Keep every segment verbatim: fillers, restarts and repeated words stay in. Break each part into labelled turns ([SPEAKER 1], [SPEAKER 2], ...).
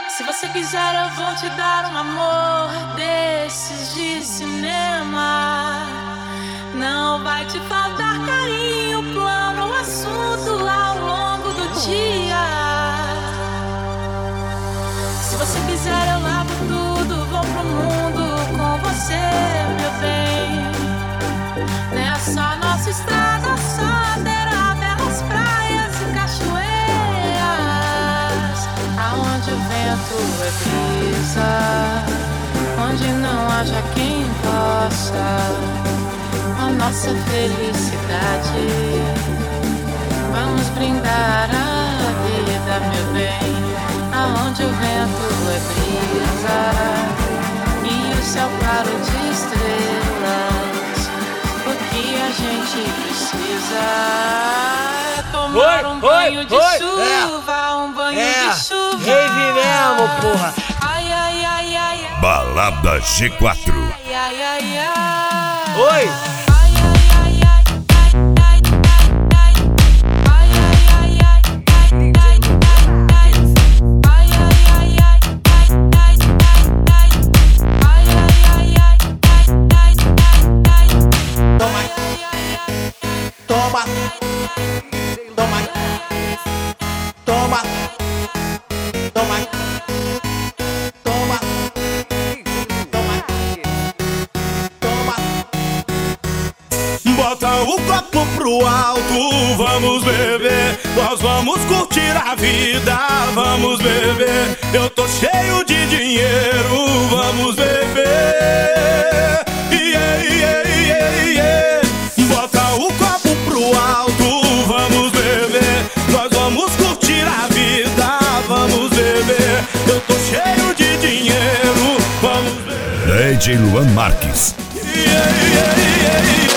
[SPEAKER 1] Se você quiser eu vou te dar um amor desses de cinema. Não vai te faltar carinho, plano, um assunto ao longo do dia. Se você quiser eu lavo tudo, vou pro mundo com você, meu bem. Nessa nossa estrada só terá belas praias e cachoeiras, aonde o vento é brisa, onde não haja quem possa a nossa felicidade. Vamos brindar a vida, meu bem, aonde o vento é brisa e o céu claro de estrelas. O que a gente precisa é tomar oi, um banho oi, de oi, chuva, é, um banho é, de chuva.
[SPEAKER 2] Rave mesmo, porra.
[SPEAKER 1] Ai, ai, ai, ai, ai.
[SPEAKER 3] Balada G quatro.
[SPEAKER 1] Ai, ai, ai, ai.
[SPEAKER 2] Oi.
[SPEAKER 4] Toma, toma, toma, toma, toma, toma, toma.
[SPEAKER 5] Bota o copo pro alto, vamos beber. Nós vamos curtir a vida, vamos beber. Eu tô cheio de dinheiro, vamos beber. Yeah, yeah, yeah, yeah. Bota o copo pro alto, vamos beber. Nós vamos curtir a vida, vamos beber. Eu tô cheio de dinheiro, vamos beber.
[SPEAKER 3] D J Luan Marques.
[SPEAKER 5] Yeah, yeah, yeah, yeah.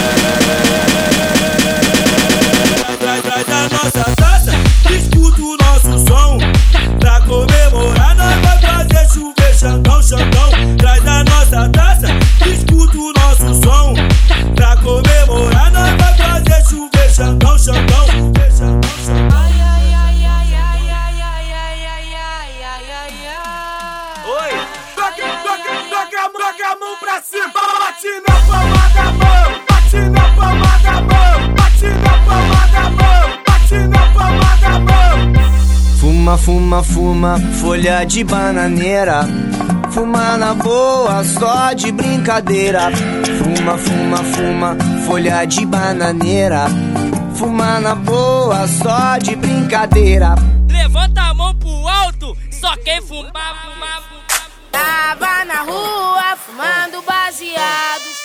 [SPEAKER 5] Traz, traz a nossa taça, escuta o nosso som. Pra comemorar nós vai fazer chover Xandão, Xandão. Traz a nossa taça, escuta o nosso som. Pra comemorar nós vai fazer chover Xandão, Xandão.
[SPEAKER 1] Ai, ai, ai, ai, ai, ai, ai, ai, ai, ai, ai, ai.
[SPEAKER 2] Oi.
[SPEAKER 5] Toca, toca, toca, toca a mão pra cima. Bate na palma da mão, bate na palma da mão, bate na palma da mão, bate na palma da mão.
[SPEAKER 6] Fuma, fuma, fuma, folha de bananeira. Fuma na boa, só de brincadeira. Fuma, fuma, fuma, folha de bananeira. Fuma na boa, só de brincadeira.
[SPEAKER 2] Levanta a mão pro alto, só quem fumar, fumar, fumar.
[SPEAKER 7] Tava na rua fumando baseados.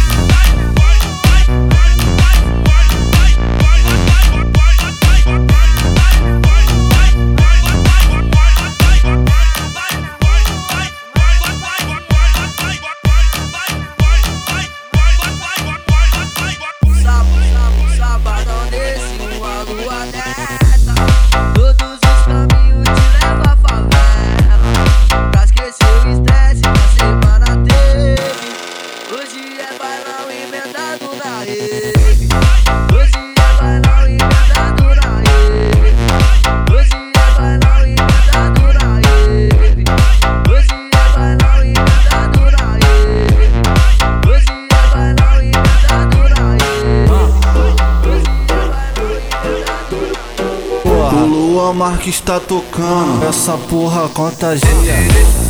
[SPEAKER 6] Sabadão desse uma lua dessa. Todos os caminhos te levam à favela. Pra esquecer o estresse que a semana teve. Hoje é bailão inventado na rede. Hoje é bailão inventado na rede. Hoje é bailão inventado na rede. Hoje é bailão inventado na rede. Hoje é bailão inventado na rede.
[SPEAKER 4] O Luan Marques tá tocando, essa porra contagia.